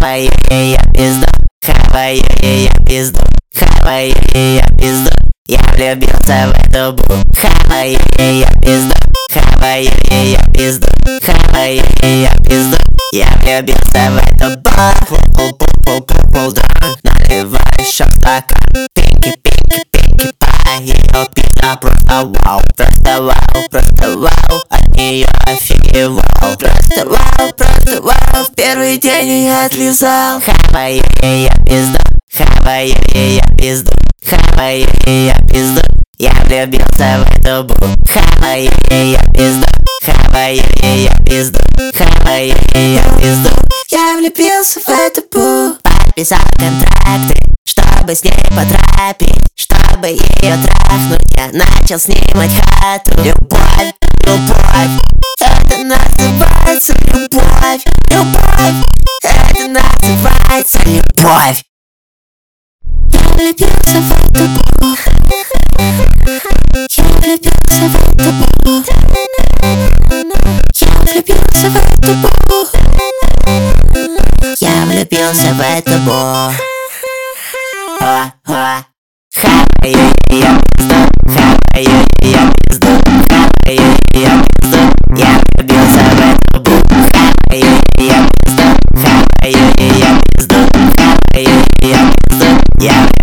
Хаваю я пизду, хаваю я пизду, хаваю я пизду. Я влюбился в эту бу. Хаваю я пизду, хаваю я пизду, хаваю я пизду. Я влюбился в эту бу. Наливай шок-стакан. Пинки, пай. Ее пизда просто вау. Просто вау. От нее офигевал. Просто вау. В первый день я отлизал. Хаваю я пизду, хаваю я пизду, хаваю я пизду. Я влюбился в эту бу. Хаваю я пизду, хаваю я пизду, хаваю я пизду. Я влюбился в эту бу. Подписал контракты, чтобы с ней потрапить, чтобы ее трахнуть. Я начал снимать хату. Любовь, это называется любовь. Это называется любовь. Я влюбился в эту бу. Я влюбился в эту бу. Я влюбился в эту бу. Я влюбился в эту бу. Хаваю я пизду, хаваю я пизду, хаваю я пизду. Я влюбился в эту бу. Хаваю я пизду, хаваю я пизду, хаваю я пизду. Я